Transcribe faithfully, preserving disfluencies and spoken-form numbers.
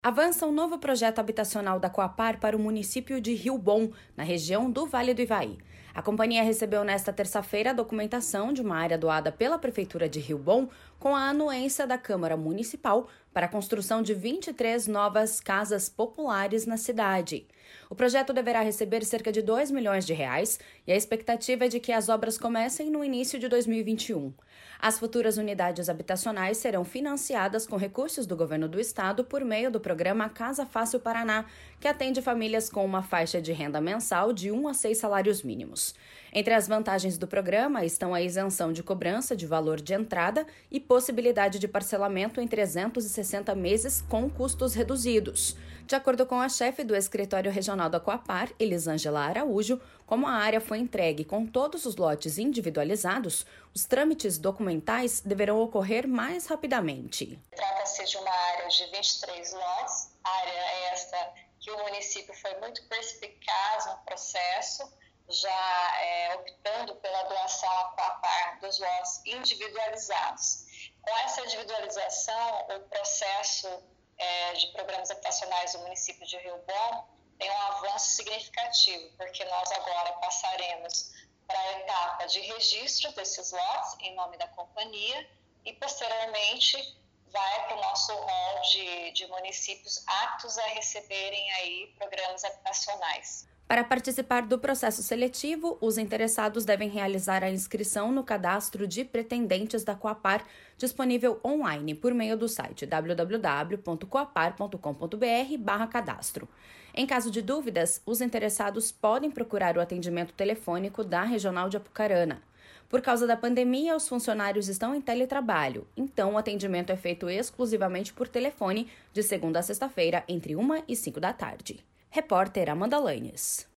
Avança um novo projeto habitacional da Coapar para o município de Rio Bom, na região do Vale do Ivaí. A companhia recebeu nesta terça-feira a documentação de uma área doada pela Prefeitura de Rio Bom com a anuência da Câmara Municipal para a construção de vinte e três novas casas populares na cidade. O projeto deverá receber cerca de dois milhões de reais e a expectativa é de que as obras comecem no início de dois mil e vinte e um. As futuras unidades habitacionais serão financiadas com recursos do governo do estado por meio do programa Casa Fácil Paraná, que atende famílias com uma faixa de renda mensal de um a seis salários mínimos. Entre as vantagens do programa estão a isenção de cobrança de valor de entrada e possibilidade de parcelamento em trezentos e sessenta meses com custos reduzidos. De acordo com a chefe do escritório regional da Coapar, Elisângela Araújo, como a área foi entregue com todos os lotes individualizados, os trâmites documentais deverão ocorrer mais rapidamente. Trata-se de uma área de vinte e três lotes, área esta que o município foi muito perspicaz no processo, já é, optando pela doação à Coapar dos lotes individualizados. Com essa individualização, o processo é, de programas habitacionais do município de Rio Bom tem um avanço significativo, porque nós agora passaremos para a etapa de registro desses lotes em nome da companhia e, posteriormente, vai para o nosso rol de, de municípios aptos a receberem aí programas habitacionais. Para participar do processo seletivo, os interessados devem realizar a inscrição no cadastro de pretendentes da Coapar, disponível online por meio do site w w w ponto coapar ponto com ponto b r barra cadastro. Em caso de dúvidas, os interessados podem procurar o atendimento telefônico da Regional de Apucarana. Por causa da pandemia, os funcionários estão em teletrabalho, então o atendimento é feito exclusivamente por telefone, de segunda a sexta-feira, entre uma e cinco da tarde. Repórter Amanda Lanhes.